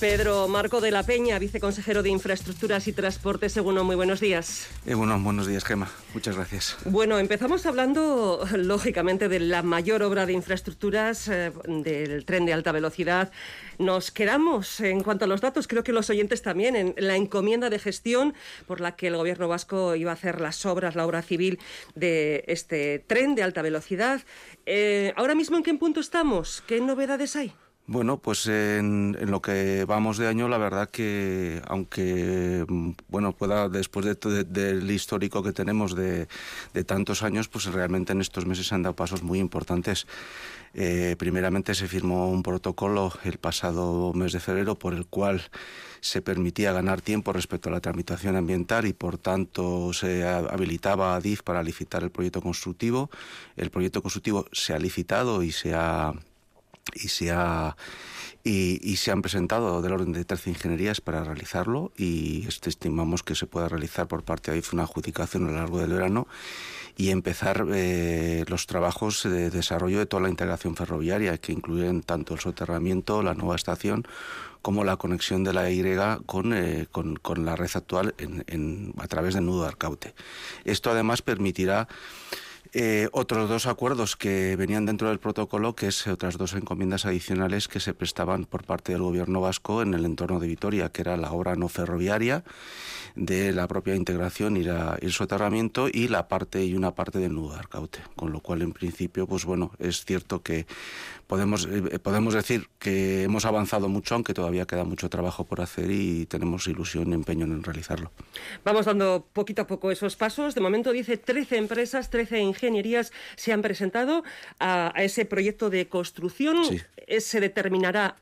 Pedro Marco de la Peña, viceconsejero de Infraestructuras y Transportes. Egunon, muy buenos días. Egunon, buenos días, Gemma. Muchas gracias. Bueno, empezamos hablando, lógicamente, de la mayor obra de infraestructuras, del tren de alta velocidad. Nos quedamos, en cuanto a los datos, creo que los oyentes también, en la encomienda de gestión por la que el Gobierno vasco iba a hacer las obras, la obra civil de este tren de alta velocidad. Ahora mismo, ¿en qué punto estamos? ¿Qué novedades hay? Bueno, pues en lo que vamos de año, la verdad que, aunque pueda, después del histórico que tenemos de tantos años, pues realmente en estos meses se han dado pasos muy importantes. Primeramente se firmó un protocolo el pasado mes de febrero por el cual se permitía ganar tiempo respecto a la tramitación ambiental y por tanto se habilitaba a ADIF para licitar el proyecto constructivo. El proyecto constructivo se ha licitado y se han presentado del orden de 13 ingenierías para realizarlo y estimamos que se pueda realizar por parte de ADIF una adjudicación a lo largo del verano y empezar los trabajos de desarrollo de toda la integración ferroviaria, que incluyen tanto el soterramiento, la nueva estación, como la conexión de la Y con la red actual a través del nudo de Arcaute. Esto además permitirá otros dos acuerdos que venían dentro del protocolo, que es otras dos encomiendas adicionales que se prestaban por parte del Gobierno vasco en el entorno de Vitoria, que era la obra no ferroviaria de la propia integración y el soterramiento y una parte del nudo de Arcaute. Con lo cual, en principio, pues bueno, es cierto que podemos decir que hemos avanzado mucho, aunque todavía queda mucho trabajo por hacer y tenemos ilusión y empeño en realizarlo. Vamos dando poquito a poco esos pasos. De momento, dice, 13 empresas, 13 ingenierías se han presentado a ese proyecto de construcción. Sí. Se determinará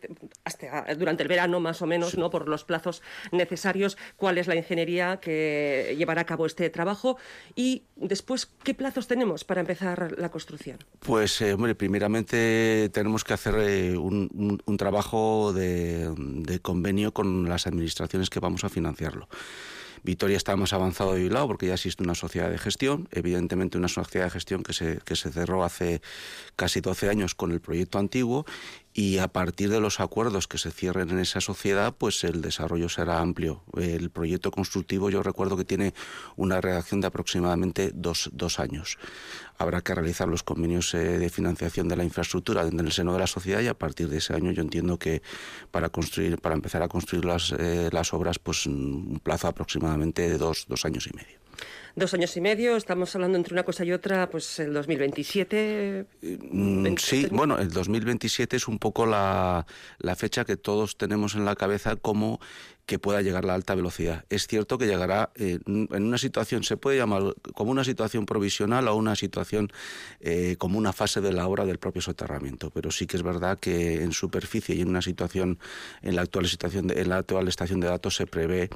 hasta durante el verano, más o menos, sí, ¿no?, por los plazos necesarios, cuál es la ingeniería que llevará a cabo este trabajo y después, ¿qué plazos tenemos para empezar la construcción? Pues, primeramente tenemos que hacer un trabajo de convenio con las administraciones que vamos a financiarlo. Vitoria está más avanzado de Bilbao porque ya existe una sociedad de gestión, evidentemente una sociedad de gestión que se cerró hace casi 12 años con el proyecto antiguo y a partir de los acuerdos que se cierren en esa sociedad, pues el desarrollo será amplio. El proyecto constructivo yo recuerdo que tiene una redacción de aproximadamente dos años. Habrá que realizar los convenios de financiación de la infraestructura en el seno de la sociedad y a partir de ese año yo entiendo que para empezar a construir las obras, pues un plazo aproximadamente de dos años y medio. 2 años y medio, estamos hablando entre una cosa y otra, pues el 2027... Sí, bueno, el 2027 es un poco la fecha que todos tenemos en la cabeza como que pueda llegar la alta velocidad. Es cierto que llegará en una situación, se puede llamar como una situación provisional o una situación como una fase de la obra del propio soterramiento, pero sí que es verdad que en superficie y en una situación, en la actual estación de datos se prevé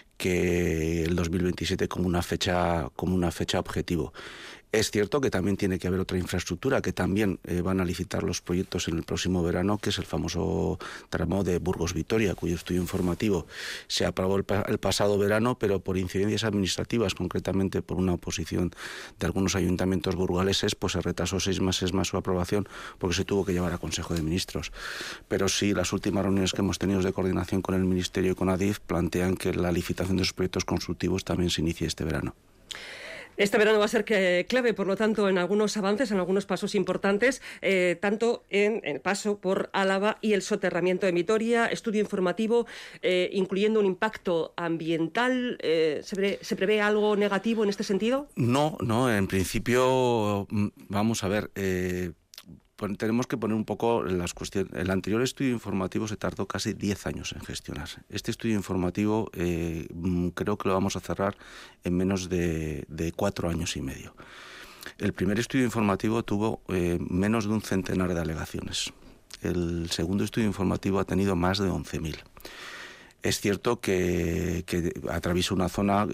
que el 2027 como una fecha objetivo. Es cierto que también tiene que haber otra infraestructura que también van a licitar los proyectos en el próximo verano, que es el famoso tramo de Burgos-Vitoria, cuyo estudio informativo se aprobó el pasado verano, pero por incidencias administrativas, concretamente por una oposición de algunos ayuntamientos burgaleses, pues se retrasó 6 meses más su aprobación porque se tuvo que llevar a Consejo de Ministros. Pero sí, las últimas reuniones que hemos tenido de coordinación con el Ministerio y con ADIF plantean que la licitación de esos proyectos constructivos también se inicie este verano. Este verano va a ser clave, por lo tanto, en algunos avances, en algunos pasos importantes, tanto en el paso por Álava y el soterramiento de Vitoria, estudio informativo, incluyendo un impacto ambiental. ¿Se prevé algo negativo en este sentido? No, en principio, vamos a ver... tenemos que poner un poco las cuestiones. El anterior estudio informativo se tardó casi 10 años en gestionarse. Este estudio informativo creo que lo vamos a cerrar en menos de 4 años y medio. El primer estudio informativo tuvo menos de un centenar de alegaciones. El segundo estudio informativo ha tenido más de 11.000. Es cierto que atraviesa una zona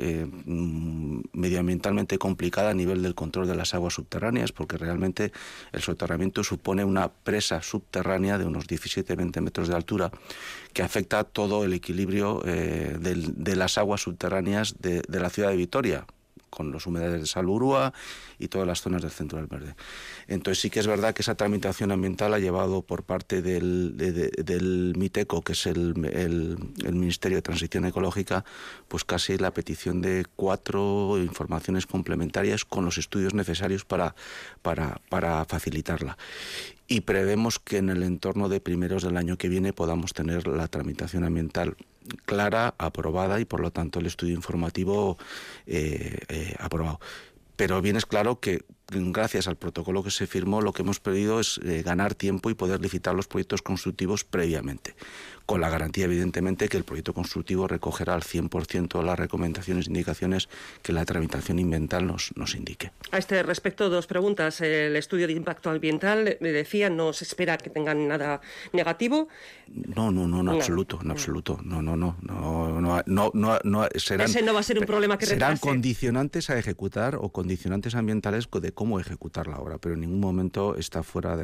medioambientalmente complicada a nivel del control de las aguas subterráneas, porque realmente el soterramiento supone una presa subterránea de unos 17-20 metros de altura que afecta a todo el equilibrio de las aguas subterráneas de la ciudad de Vitoria, con los humedales de Salburúa y todas las zonas del centro del Verde. Entonces sí que es verdad que esa tramitación ambiental ha llevado por parte del MITECO, que es el Ministerio de Transición Ecológica, pues casi la petición de 4 informaciones complementarias con los estudios necesarios para facilitarla. Y prevemos que en el entorno de primeros del año que viene podamos tener la tramitación ambiental clara, aprobada y por lo tanto el estudio informativo aprobado. Pero bien es claro que gracias al protocolo que se firmó lo que hemos pedido es ganar tiempo y poder licitar los proyectos constructivos previamente, con la garantía evidentemente que el proyecto constructivo recogerá al 100% las recomendaciones e indicaciones que la tramitación ambiental nos indique. A este respecto, 2 preguntas. El estudio de impacto ambiental, me decía, no se espera que tengan nada negativo. No, en absoluto. Ese no va a ser un problema que serán retrase. condicionantes a ejecutar o condicionantes ambientales de cómo ejecutar la obra, pero en ningún momento está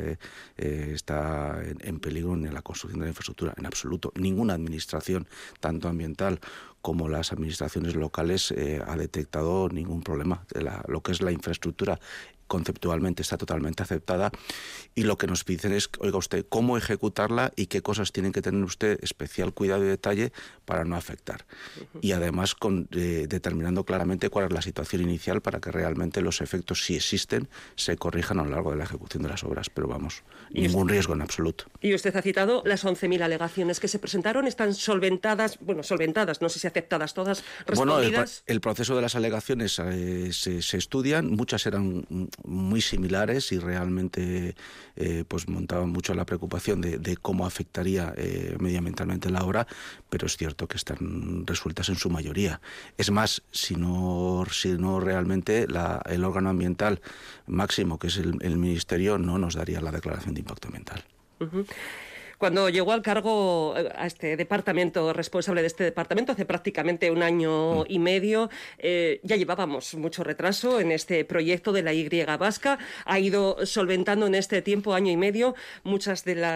está en peligro ni la construcción de la infraestructura, en absoluto. Ninguna administración, tanto ambiental como las administraciones locales, ha detectado ningún problema. Lo que es la infraestructura conceptualmente está totalmente aceptada y lo que nos piden es, oiga usted, cómo ejecutarla y qué cosas tienen que tener usted especial cuidado y detalle para no afectar. Y además determinando claramente cuál es la situación inicial para que realmente los efectos, si existen, se corrijan a lo largo de la ejecución de las obras. Pero vamos, ningún riesgo en absoluto. Y usted ha citado las 11.000 alegaciones que se presentaron. ¿Están solventadas, no sé si aceptadas todas, respondidas? Bueno, el proceso de las alegaciones se estudian, muchas eran muy similares y realmente pues montaban mucho la preocupación de cómo afectaría medioambientalmente la obra, pero es cierto que están resueltas en su mayoría. Es más, si no realmente el órgano ambiental máximo, que es el Ministerio, no nos daría la declaración de impacto ambiental. Uh-huh. Cuando llegó al cargo a este departamento, responsable de este departamento, hace prácticamente 1 año y medio, ya llevábamos mucho retraso en este proyecto de la Y vasca. Ha ido solventando en este tiempo, 1 año y medio, muchas de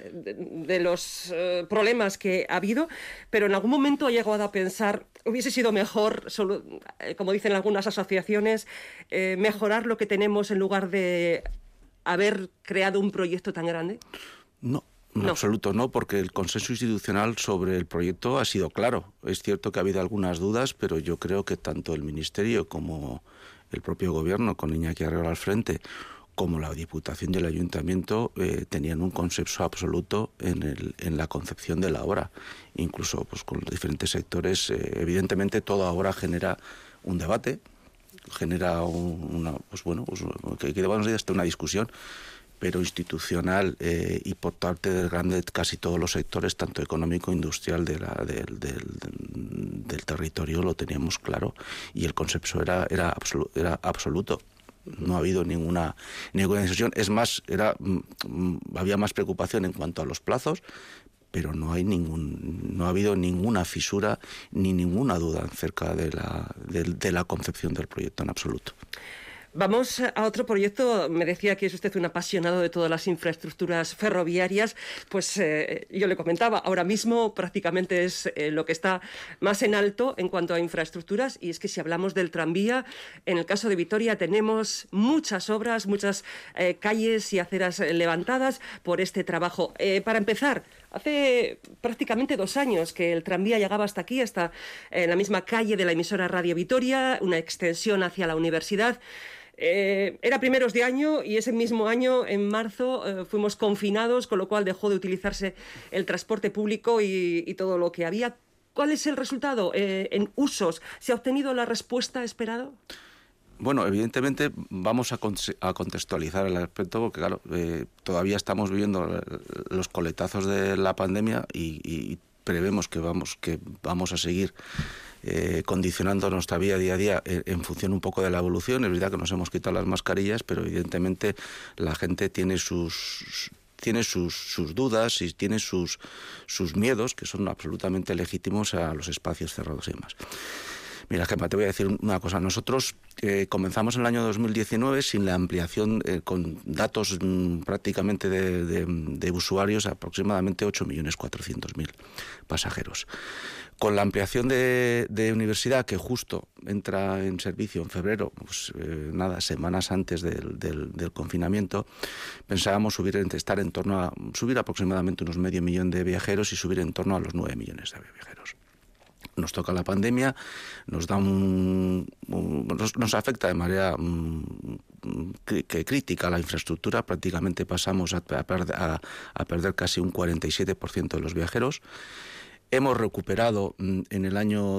los problemas que ha habido, pero en algún momento ha llegado a pensar, hubiese sido mejor, como dicen algunas asociaciones, mejorar lo que tenemos en lugar de haber creado un proyecto tan grande. No. En absoluto no, porque el consenso institucional sobre el proyecto ha sido claro. Es cierto que ha habido algunas dudas, pero yo creo que tanto el Ministerio como el propio Gobierno, con Iñaki Arriola al frente, como la Diputación y el Ayuntamiento, tenían un consenso absoluto en la concepción de la obra. Incluso pues, con los diferentes sectores, evidentemente toda obra genera un debate, genera que debamos ir hasta una discusión, pero institucional y por parte de casi todos los sectores, tanto económico, industrial del territorio, lo teníamos claro y el consenso era absoluto. No ha habido ninguna decisión. Es más, había más preocupación en cuanto a los plazos, pero no ha habido ninguna fisura ni ninguna duda acerca de la concepción del proyecto en absoluto. Vamos a otro proyecto. Me decía que es usted un apasionado de todas las infraestructuras ferroviarias. Pues yo le comentaba, ahora mismo prácticamente es lo que está más en alto en cuanto a infraestructuras. Y es que si hablamos del tranvía, en el caso de Vitoria tenemos muchas obras, muchas calles y aceras levantadas por este trabajo. Para empezar, hace prácticamente 2 años que el tranvía llegaba hasta aquí, hasta la misma calle de la emisora Radio Vitoria, una extensión hacia la universidad. Era primeros de año y ese mismo año, en marzo, fuimos confinados, con lo cual dejó de utilizarse el transporte público y todo lo que había. ¿Cuál es el resultado en usos? ¿Se ha obtenido la respuesta esperada? Bueno, evidentemente vamos a contextualizar el aspecto porque, claro, todavía estamos viviendo los coletazos de la pandemia y prevemos que vamos a seguir condicionando nuestra vida día a día en función un poco de la evolución. Es verdad que nos hemos quitado las mascarillas, pero evidentemente la gente tiene sus dudas y tiene sus miedos, que son absolutamente legítimos a los espacios cerrados y demás. Mira, Gemma, te voy a decir una cosa. Nosotros comenzamos en el año 2019 sin la ampliación, con datos prácticamente de usuarios, aproximadamente 8.400.000 pasajeros. Con la ampliación de universidad, que justo entra en servicio en febrero, pues semanas antes del confinamiento, pensábamos subir aproximadamente unos 500.000 de viajeros y subir en torno a los 9 millones de viajeros. Nos toca la pandemia, nos afecta de manera crítica la infraestructura. Prácticamente pasamos a perder casi un 47% de los viajeros. Hemos recuperado en el año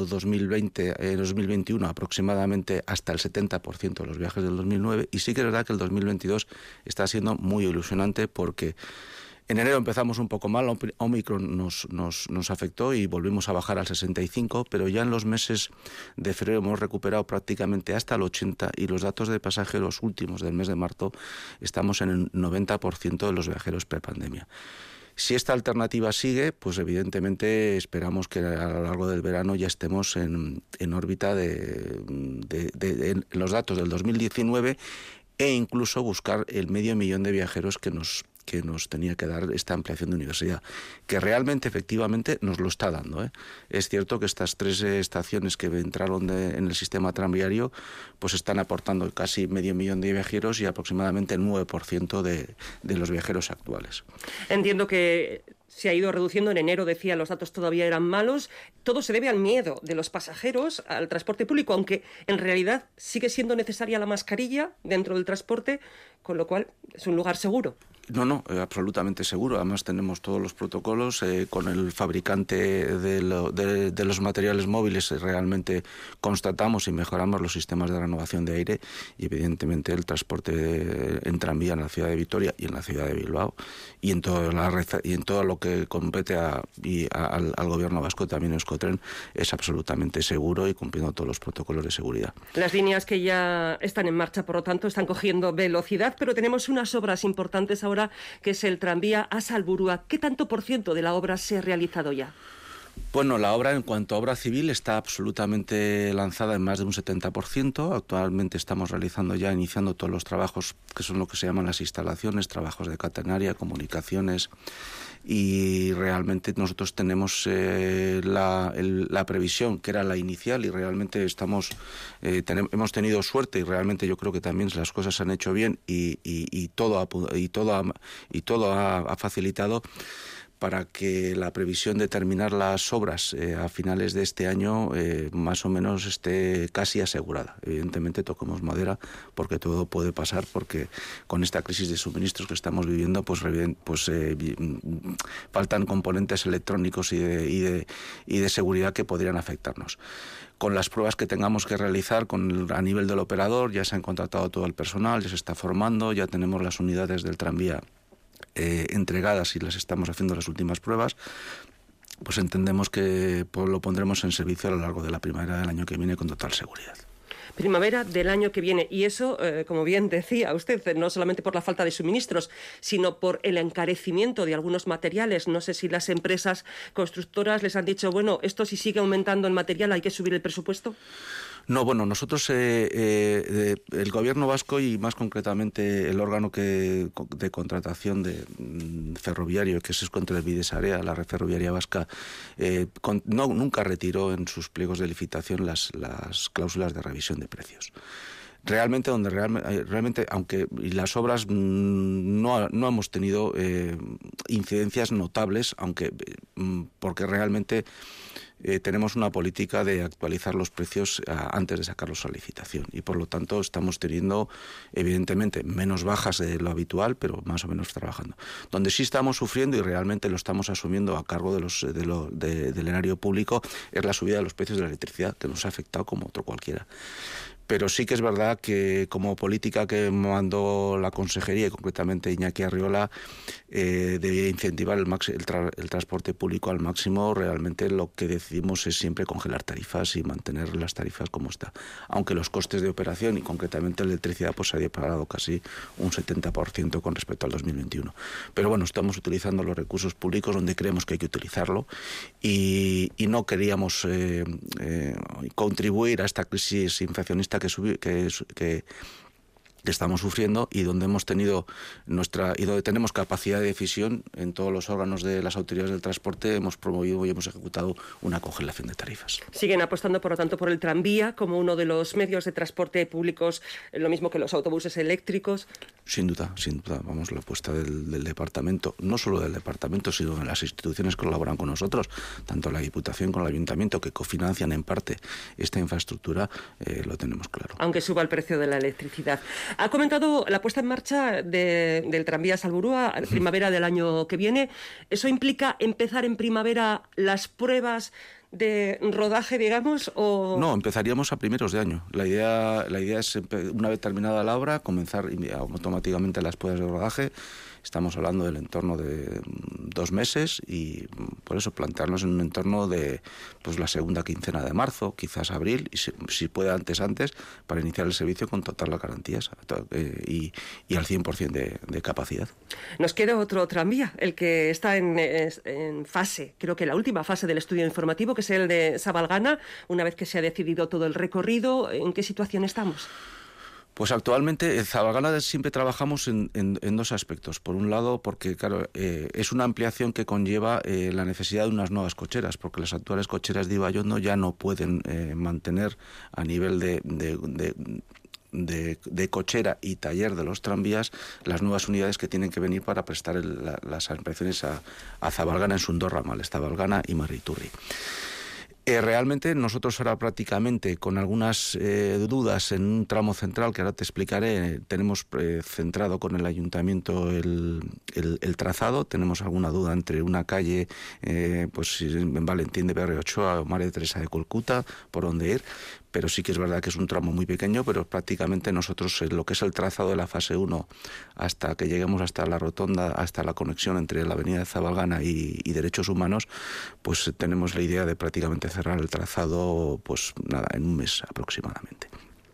2021 aproximadamente hasta el 70% de los viajes del 2009, y sí que es verdad que el 2022 está siendo muy ilusionante, porque en enero empezamos un poco mal, Omicron nos afectó y volvimos a bajar al 65, pero ya en los meses de febrero hemos recuperado prácticamente hasta el 80, y los datos de pasajeros últimos del mes de marzo estamos en el 90% de los viajeros prepandemia. Si esta alternativa sigue, pues evidentemente esperamos que a lo largo del verano ya estemos en órbita de los datos del 2019, e incluso buscar el 500.000 de viajeros que nos tenía que dar esta ampliación de universidad, que realmente, efectivamente, nos lo está dando, ¿eh? Es cierto que estas 3 estaciones que entraron en el sistema tranviario pues están aportando casi 500.000 de viajeros y aproximadamente el 9% de los viajeros actuales. Entiendo que se ha ido reduciendo. En enero, decía, los datos todavía eran malos. Todo se debe al miedo de los pasajeros al transporte público, aunque en realidad sigue siendo necesaria la mascarilla dentro del transporte, con lo cual es un lugar seguro. No, absolutamente seguro. Además tenemos todos los protocolos con el fabricante de los materiales móviles. Realmente constatamos y mejoramos los sistemas de renovación de aire, y evidentemente el transporte en tranvía en la ciudad de Vitoria y en la ciudad de Bilbao y en toda la red, y en todo lo que compete al gobierno vasco, también Euskotren, es absolutamente seguro y cumpliendo todos los protocolos de seguridad. Las líneas que ya están en marcha, por lo tanto, están cogiendo velocidad, pero tenemos unas obras importantes ahora, que es el tranvía a Salburua. ¿Qué tanto por ciento de la obra se ha realizado ya? Bueno, la obra, en cuanto a obra civil, está absolutamente lanzada en más de un 70%. Actualmente estamos iniciando todos los trabajos que son lo que se llaman las instalaciones, trabajos de catenaria, comunicaciones, y realmente nosotros tenemos la previsión, que era la inicial, y realmente hemos tenido suerte, y realmente yo creo que también las cosas se han hecho bien, y todo ha facilitado para que la previsión de terminar las obras a finales de este año más o menos esté casi asegurada. Evidentemente toquemos madera, porque todo puede pasar, porque con esta crisis de suministros que estamos viviendo faltan componentes electrónicos y de seguridad que podrían afectarnos. Con las pruebas que tengamos que realizar a nivel del operador, ya se han contratado todo el personal, ya se está formando, ya tenemos las unidades del tranvía entregadas y las estamos haciendo las últimas pruebas. Pues entendemos que lo pondremos en servicio a lo largo de la primavera del año que viene con total seguridad. Primavera del año que viene. Y eso, como bien decía usted, no solamente por la falta de suministros, sino por el encarecimiento de algunos materiales. No sé si las empresas constructoras les han dicho, bueno, esto si sigue aumentando el material hay que subir el presupuesto. No, bueno, nosotros, el Gobierno vasco, y más concretamente el órgano de contratación ferroviario, que es Euskotren Bidesarea, la red ferroviaria vasca, nunca retiró en sus pliegos de licitación las cláusulas de revisión de precios. Realmente, aunque las obras no hemos tenido incidencias notables, porque realmente tenemos una política de actualizar los precios antes de sacarlos a licitación, y por lo tanto estamos teniendo evidentemente menos bajas de lo habitual, pero más o menos trabajando. Donde sí estamos sufriendo, y realmente lo estamos asumiendo a cargo del erario público, es la subida de los precios de la electricidad, que nos ha afectado como otro cualquiera. Pero sí que es verdad que como política que mandó la Consejería, y concretamente Iñaki Arriola, debía incentivar el transporte público al máximo. Realmente lo que decidimos es siempre congelar tarifas y mantener las tarifas como está. Aunque los costes de operación y concretamente la electricidad pues se ha disparado casi un 70% con respecto al 2021. Pero bueno, estamos utilizando los recursos públicos donde creemos que hay que utilizarlo y no queríamos contribuir a esta crisis inflacionista que estamos sufriendo y donde hemos tenido y donde tenemos capacidad de decisión en todos los órganos de las autoridades del transporte. Hemos promovido y hemos ejecutado una congelación de tarifas. Siguen apostando, por lo tanto, por el tranvía como uno de los medios de transporte públicos, lo mismo que los autobuses eléctricos. Sin duda. Vamos, la apuesta del departamento, no solo del departamento, sino de las instituciones que colaboran con nosotros, tanto la Diputación como el Ayuntamiento, que cofinancian en parte esta infraestructura, lo tenemos claro. Aunque suba el precio de la electricidad. Ha comentado la puesta en marcha del tranvía Salburua, primavera del año que viene. ¿Eso implica empezar en primavera las pruebas de rodaje, digamos? ¿O? No, empezaríamos a primeros de año. La idea es, una vez terminada la obra, comenzar automáticamente las pruebas de rodaje. Estamos hablando del entorno de 2 meses y por eso plantearnos en un entorno de pues la segunda quincena de marzo, quizás abril, y si puede antes, para iniciar el servicio con total las garantías y al 100% de capacidad. Nos queda otro tranvía, el que está en fase, creo que la última fase del estudio informativo, que es el de Sabalgana. Una vez que se ha decidido todo el recorrido, ¿en qué situación estamos? Pues actualmente en Sabalgana siempre trabajamos en 2 aspectos. Por un lado, porque claro, es una ampliación que conlleva la necesidad de unas nuevas cocheras, porque las actuales cocheras de Ibaiondo ya no pueden mantener a nivel de cochera y taller de los tranvías las nuevas unidades que tienen que venir para prestar las ampliaciones a Sabalgana en sus 2 ramales, Sabalgana y Marriturri. Realmente nosotros ahora prácticamente con algunas dudas en un tramo central que ahora te explicaré, tenemos centrado con el ayuntamiento el trazado. Tenemos alguna duda entre una calle pues en Valentín de Berre Ochoa o María Teresa de Calcuta por dónde ir, pero sí que es verdad que es un tramo muy pequeño, pero prácticamente nosotros lo que es el trazado de la fase 1 hasta que lleguemos hasta la rotonda, hasta la conexión entre la avenida de Sabalgana y Derechos Humanos, pues tenemos la idea de prácticamente cerrar el trazado pues nada, en un mes aproximadamente.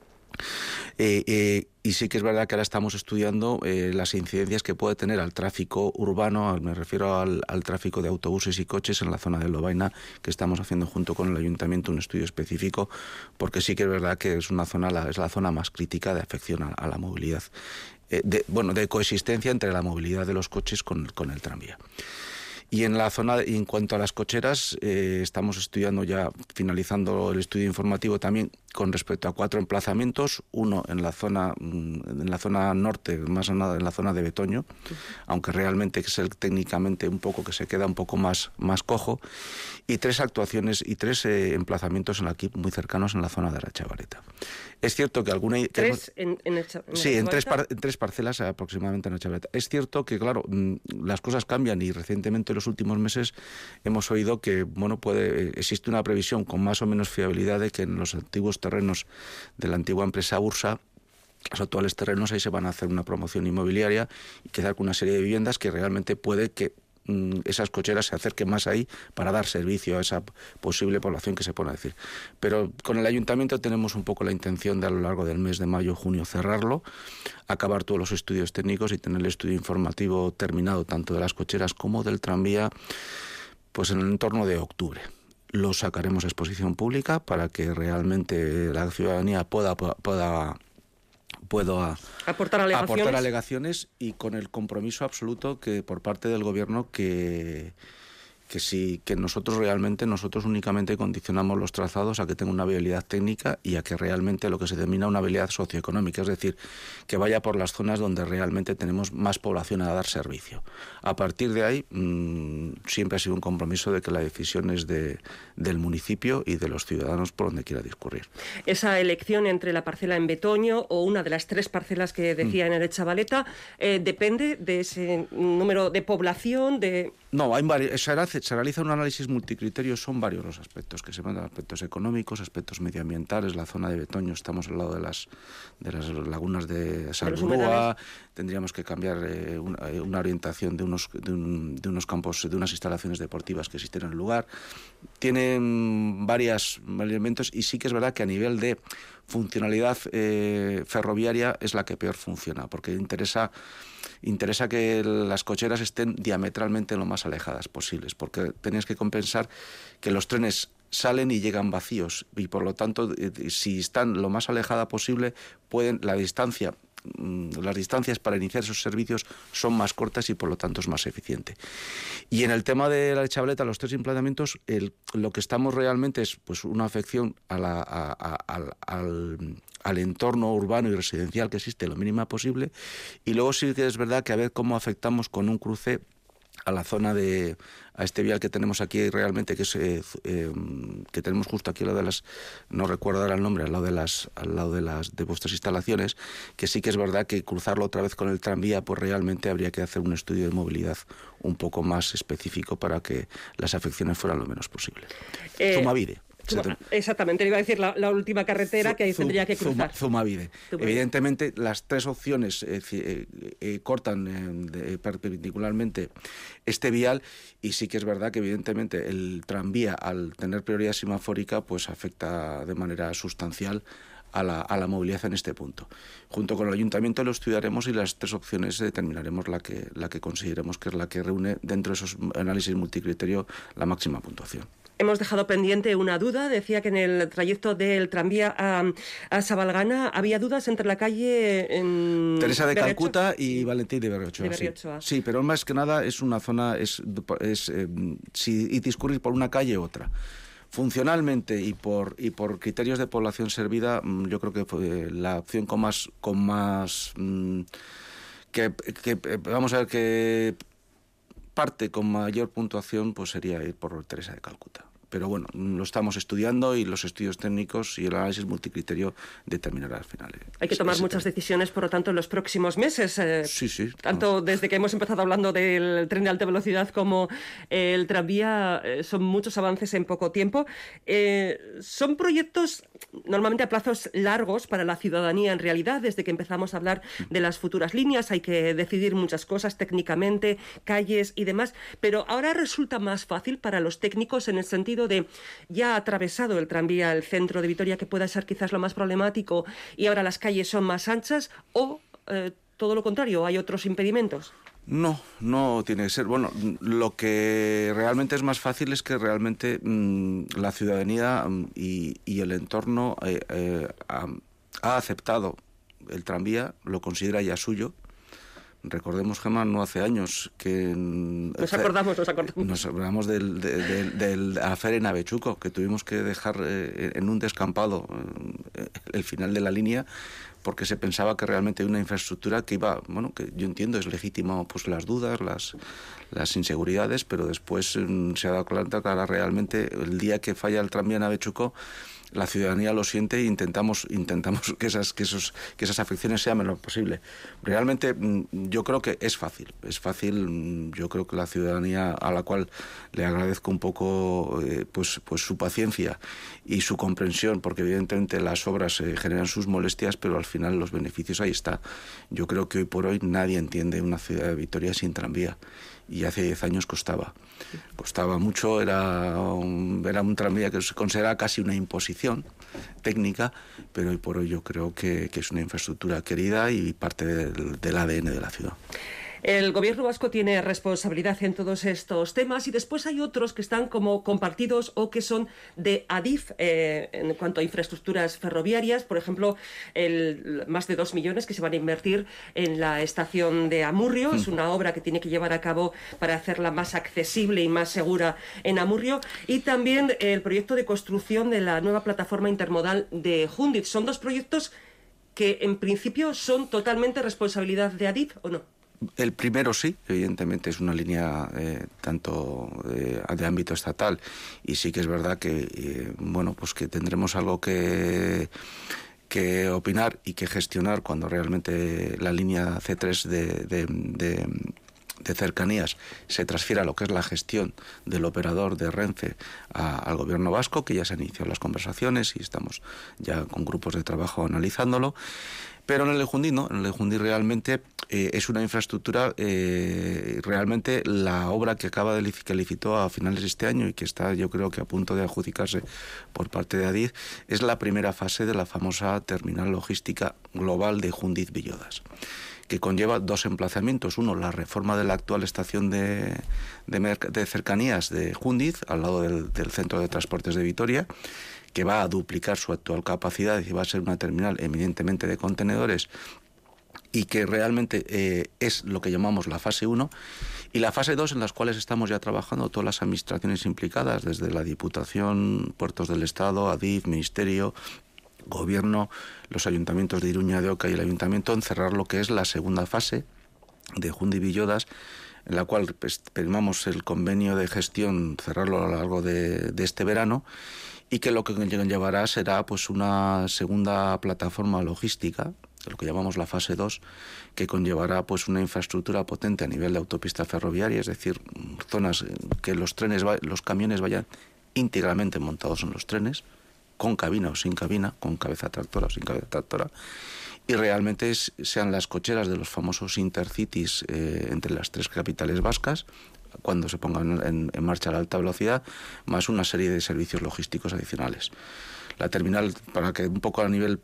Y sí que es verdad que ahora estamos estudiando las incidencias que puede tener al tráfico urbano, me refiero al tráfico de autobuses y coches en la zona de Lovaina, que estamos haciendo junto con el ayuntamiento un estudio específico, porque sí que es verdad que es una zona, es la zona más crítica de afección a la movilidad, de coexistencia entre la movilidad de los coches con el tranvía. Y en la zona, en cuanto a las cocheras, estamos estudiando ya, finalizando el estudio informativo también con respecto a 4 emplazamientos, uno en la zona norte, más o menos en la zona de Betoño, aunque realmente es técnicamente un poco que se queda un poco más cojo, y 3 actuaciones y 3 emplazamientos aquí muy cercanos en la zona de Arachavaleta. Es cierto que alguna... Sí, en 3 parcelas aproximadamente en Arachavaleta. Es cierto que, claro, las cosas cambian y recientemente en los últimos meses hemos oído que existe una previsión con más o menos fiabilidad de que en los antiguos terrenos de la antigua empresa Ursa, los actuales terrenos, ahí se van a hacer una promoción inmobiliaria y quedar con una serie de viviendas que realmente puede que esas cocheras se acerquen más ahí para dar servicio a esa posible población que se pone a decir. Pero con el ayuntamiento tenemos un poco la intención de a lo largo del mes de mayo, junio cerrarlo, acabar todos los estudios técnicos y tener el estudio informativo terminado tanto de las cocheras como del tranvía pues en el entorno de octubre. Lo sacaremos a exposición pública para que realmente la ciudadanía pueda aportar alegaciones y con el compromiso absoluto que por parte del gobierno que nosotros únicamente condicionamos los trazados a que tenga una viabilidad técnica y a que realmente lo que se denomina una viabilidad socioeconómica, es decir, que vaya por las zonas donde realmente tenemos más población a dar servicio. A partir de ahí siempre ha sido un compromiso de que la decisión es del municipio y de los ciudadanos por donde quiera discurrir. Esa elección entre la parcela en Betoño o una de las 3 parcelas que decía en Arachavaleta depende de ese número de población, de... No, hay varios. se realiza un análisis multicriterio, son varios los aspectos que se van, aspectos económicos, aspectos medioambientales. La zona de Betoño, estamos al lado de las lagunas de Salburúa, tendríamos que cambiar una orientación de unos campos, de unas instalaciones deportivas que existen en el lugar. Tienen varios elementos, y sí que es verdad que a nivel de funcionalidad ferroviaria es la que peor funciona, porque interesa que las cocheras estén diametralmente lo más alejadas posibles, porque tenéis que compensar que los trenes salen y llegan vacíos, y por lo tanto, si están lo más alejada posible, las distancias para iniciar esos servicios son más cortas y por lo tanto es más eficiente. Y en el tema de la chavaleta, los 3 implantamientos, lo que estamos realmente es pues una afección al entorno urbano y residencial que existe lo mínima posible, y luego sí que es verdad que a ver cómo afectamos con un cruce a la zona a este vial que tenemos aquí realmente, que es que tenemos justo aquí al lado de las, no recuerdo ahora el nombre, al lado de vuestras instalaciones, que sí que es verdad que cruzarlo otra vez con el tranvía, pues realmente habría que hacer un estudio de movilidad un poco más específico para que las afecciones fueran lo menos posible. Zumavide. Exactamente, le iba a decir la última carretera que ahí tendría que cruzar. Zumavide. Evidentemente, las 3 opciones cortan perpendicularmente este vial, y sí que es verdad que evidentemente el tranvía, al tener prioridad semafórica, pues afecta de manera sustancial a la movilidad en este punto. Junto con el ayuntamiento lo estudiaremos, y las 3 opciones determinaremos la que consideremos que es la que reúne dentro de esos análisis multicriterio la máxima puntuación. Hemos dejado pendiente una duda. Decía que en el trayecto del tranvía a Sabalgana había dudas entre la calle Teresa de Calcuta y Valentín de Berriochoa. Sí, pero más que nada es una zona, si discurrir por una calle u otra. Funcionalmente y por criterios de población servida, yo creo que la opción vamos a ver, que parte con mayor puntuación, pues sería ir por Teresa de Calcuta. Pero bueno, lo estamos estudiando, y los estudios técnicos y el análisis multicriterio determinará al final. Hay que tomar muchas decisiones, por lo tanto, en los próximos meses. Sí. Tanto desde que hemos empezado hablando del tren de alta velocidad como el tranvía, son muchos avances en poco tiempo. Son proyectos normalmente a plazos largos para la ciudadanía. En realidad, desde que empezamos a hablar de las futuras líneas, hay que decidir muchas cosas técnicamente, calles y demás. Pero ahora resulta más fácil para los técnicos, en el sentido de ya ha atravesado el tranvía el centro de Vitoria, que pueda ser quizás lo más problemático, y ahora las calles son más anchas, o todo lo contrario, hay otros impedimentos. No tiene que ser. Bueno, lo que realmente es más fácil es que realmente la ciudadanía y el entorno ha aceptado el tranvía, lo considera ya suyo. Recordemos, Gemma, no hace años que... Nos acordamos. Nos hablamos del afer en Avechuco, que tuvimos que dejar en un descampado el final de la línea, porque se pensaba que realmente una infraestructura que iba, bueno, que yo entiendo es legítimo, pues las dudas, las inseguridades, pero después se ha dado cuenta que ahora realmente el día que falla el tranvía en Avechuco, la ciudadanía lo siente, e intentamos que esas afecciones sean lo menor posible. Realmente yo creo que es fácil. Yo creo que la ciudadanía, a la cual le agradezco un poco pues su paciencia y su comprensión, porque evidentemente las obras generan sus molestias, pero al final los beneficios ahí está. Yo creo que hoy por hoy nadie entiende una ciudad de Vitoria sin tranvía. Y hace 10 años costaba mucho, era un tranvía que se considera casi una imposición técnica, pero hoy por hoy yo creo que es una infraestructura querida y parte del ADN de la ciudad. El gobierno vasco tiene responsabilidad en todos estos temas, y después hay otros que están como compartidos o que son de ADIF en cuanto a infraestructuras ferroviarias. Por ejemplo, más de 2 millones que se van a invertir en la estación de Amurrio. Es una obra que tiene que llevar a cabo para hacerla más accesible y más segura en Amurrio. Y también el proyecto de construcción de la nueva plataforma intermodal de Jundiz. Son 2 proyectos que en principio son totalmente responsabilidad de ADIF, ¿o no? El primero sí, evidentemente es una línea tanto de ámbito estatal, y sí que es verdad que pues que tendremos algo que opinar y que gestionar cuando realmente la línea C3 de cercanías se transfiera a lo que es la gestión del operador de Renfe al gobierno vasco, que ya se han iniciado las conversaciones y estamos ya con grupos de trabajo analizándolo. Pero en el Lejundí no, en el Lejundí realmente es una infraestructura, realmente la obra que que licitó a finales de este año y que está yo creo que a punto de adjudicarse por parte de Adif, es la primera fase de la famosa terminal logística global de Jundiz-Villodas, que conlleva dos emplazamientos. Uno, la reforma de la actual estación de cercanías de Jundiz, al lado del Centro de Transportes de Vitoria, que va a duplicar su actual capacidad y va a ser una terminal eminentemente de contenedores y que realmente es lo que llamamos la fase 1, y la fase 2 en las cuales estamos ya trabajando todas las administraciones implicadas, desde la Diputación, Puertos del Estado, Adif, Ministerio, Gobierno, los ayuntamientos de Iruña, de Oca y el Ayuntamiento, en cerrar lo que es la segunda fase de Jundiz-Villodas, en la cual pedimos el convenio de gestión, cerrarlo a lo largo de este verano, y que lo que llevará será pues una segunda plataforma logística, lo que llamamos la fase 2, que conllevará pues una infraestructura potente a nivel de autopista ferroviaria, es decir, zonas que los camiones vayan íntegramente montados en los trenes, con cabina o sin cabina, con cabeza tractora o sin cabeza tractora, y realmente sean las cocheras de los famosos intercities entre las tres capitales vascas, cuando se pongan en marcha la alta velocidad, más una serie de servicios logísticos adicionales. La terminal, para que un poco a nivel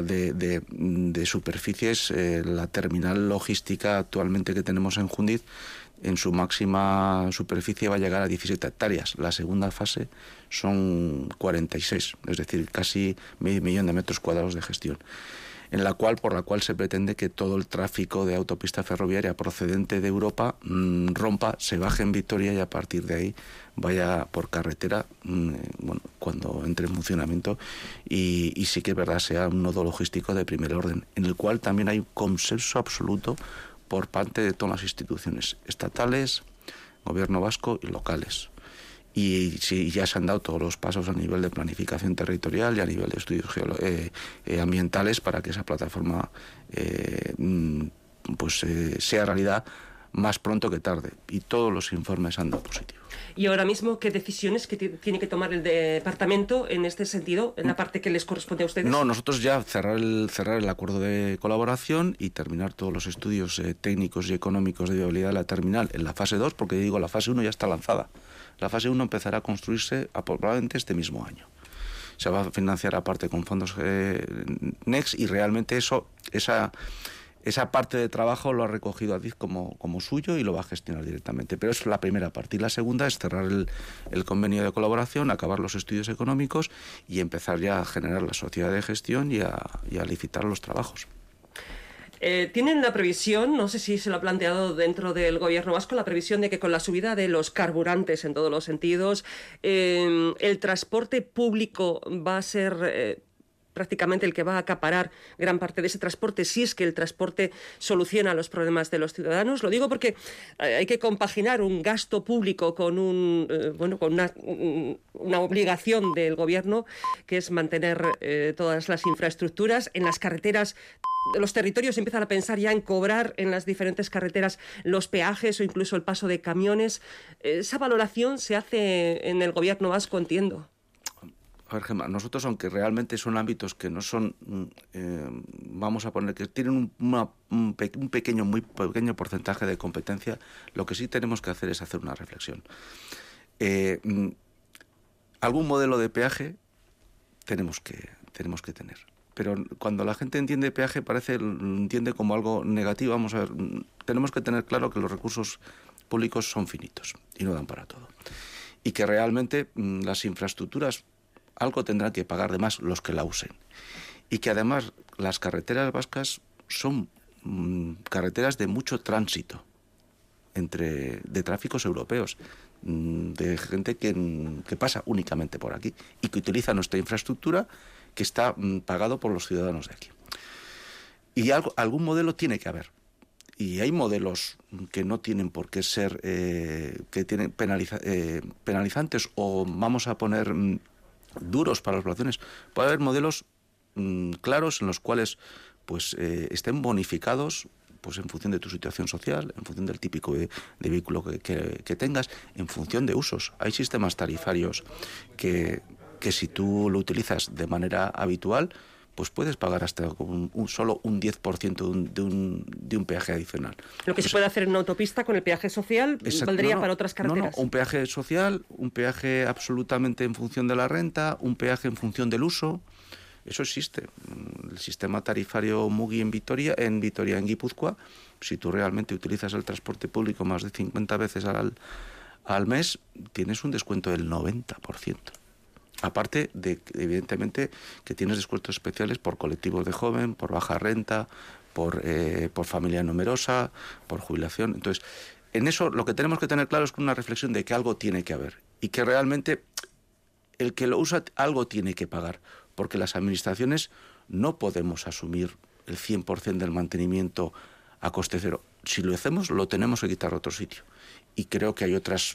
de superficies, la terminal logística actualmente que tenemos en Jundiz, en su máxima superficie va a llegar a 17 hectáreas. La segunda fase son 46, es decir, casi medio millón de metros cuadrados de gestión, por la cual se pretende que todo el tráfico de autopista ferroviaria procedente de Europa rompa, se baje en Vitoria y a partir de ahí vaya por carretera cuando entre en funcionamiento, y sí que es verdad sea un nodo logístico de primer orden, en el cual también hay un consenso absoluto por parte de todas las instituciones estatales, gobierno vasco y locales. Y sí, ya se han dado todos los pasos a nivel de planificación territorial y a nivel de estudios ambientales para que esa plataforma sea realidad más pronto que tarde. Y todos los informes han dado positivos. Y ahora mismo, ¿qué decisiones tiene que tomar el departamento en este sentido, en la parte que les corresponde a ustedes? No, nosotros ya cerrar el acuerdo de colaboración y terminar todos los estudios técnicos y económicos de viabilidad de la terminal en la fase 2, porque digo, la fase 1 ya está lanzada. La fase 1 empezará a construirse probablemente este mismo año. Se va a financiar aparte con fondos Next, y realmente esa parte de trabajo lo ha recogido Adif como suyo y lo va a gestionar directamente. Pero es la primera parte. Y la segunda es cerrar el convenio de colaboración, acabar los estudios económicos y empezar ya a generar la sociedad de gestión y a licitar los trabajos. ¿Tienen la previsión, no sé si se lo ha planteado dentro del gobierno vasco, la previsión de que con la subida de los carburantes en todos los sentidos, el transporte público va a ser prácticamente el que va a acaparar gran parte de ese transporte, si es que el transporte soluciona los problemas de los ciudadanos? Lo digo porque hay que compaginar un gasto público con con una obligación del gobierno, que es mantener todas las infraestructuras en las carreteras. Los territorios empiezan a pensar ya en cobrar en las diferentes carreteras los peajes o incluso el paso de camiones. Esa valoración se hace en el gobierno vasco, entiendo. A ver, Gemma, nosotros, aunque realmente son ámbitos que no son, vamos a poner, que tienen un pequeño, muy pequeño porcentaje de competencia, lo que sí tenemos que hacer es hacer una reflexión. Algún modelo de peaje tenemos que tener. Pero cuando la gente entiende peaje, entiende como algo negativo. Vamos a ver, tenemos que tener claro que los recursos públicos son finitos y no dan para todo. Y que realmente las infraestructuras algo tendrán que pagar de más los que la usen. Y que además las carreteras vascas son carreteras de mucho tránsito de tráficos europeos, de gente que pasa únicamente por aquí y que utiliza nuestra infraestructura, que está pagado por los ciudadanos de aquí. Y algún modelo tiene que haber. Y hay modelos que no tienen por qué ser, que tienen penalizantes o vamos a poner duros para las poblaciones. Puede haber modelos claros en los cuales estén bonificados pues en función de tu situación social, en función del típico de vehículo que tengas, en función de usos. Hay sistemas tarifarios que si tú lo utilizas de manera habitual, pues puedes pagar hasta solo un 10% de un peaje adicional. Lo que se puede hacer en una autopista con el peaje social valdría para otras carreteras. Un peaje social, un peaje absolutamente en función de la renta, un peaje en función del uso. Eso existe. El sistema tarifario Mugi en Vitoria, en Guipúzcoa, si tú realmente utilizas el transporte público más de 50 veces al mes, tienes un descuento del 90%. Aparte de, evidentemente, que tienes descuentos especiales por colectivos de joven, por baja renta, por familia numerosa, por jubilación. Entonces, en eso lo que tenemos que tener claro es una reflexión de que algo tiene que haber y que realmente el que lo usa algo tiene que pagar, porque las administraciones no podemos asumir el 100% del mantenimiento a coste cero. Si lo hacemos, lo tenemos que quitar a otro sitio. Y creo que hay otras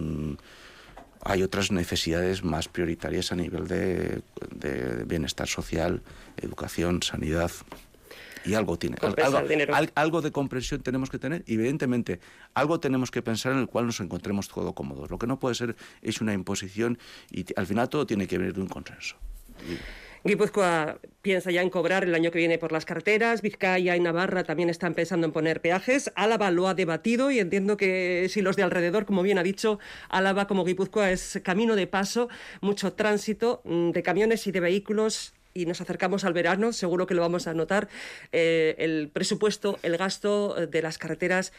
necesidades más prioritarias a nivel de bienestar social, educación, sanidad. Y algo tiene. Algo de comprensión tenemos que tener. Y evidentemente, algo tenemos que pensar en el cual nos encontremos todos cómodos. Lo que no puede ser es una imposición y al final todo tiene que venir de un consenso. Guipúzcoa piensa ya en cobrar el año que viene por las carreteras, Vizcaya y Navarra también están pensando en poner peajes, Álava lo ha debatido y entiendo que si los de alrededor, como bien ha dicho, Álava como Guipúzcoa es camino de paso, mucho tránsito de camiones y de vehículos. Y nos acercamos al verano, seguro que lo vamos a notar, el presupuesto, el gasto de las carreteras,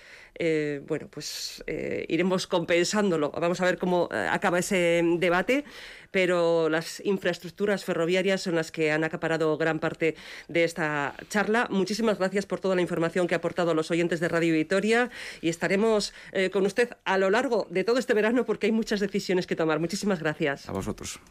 iremos compensándolo. Vamos a ver cómo acaba ese debate, pero las infraestructuras ferroviarias son las que han acaparado gran parte de esta charla. Muchísimas gracias por toda la información que ha aportado a los oyentes de Radio Vitoria y estaremos con usted a lo largo de todo este verano porque hay muchas decisiones que tomar. Muchísimas gracias. A vosotros.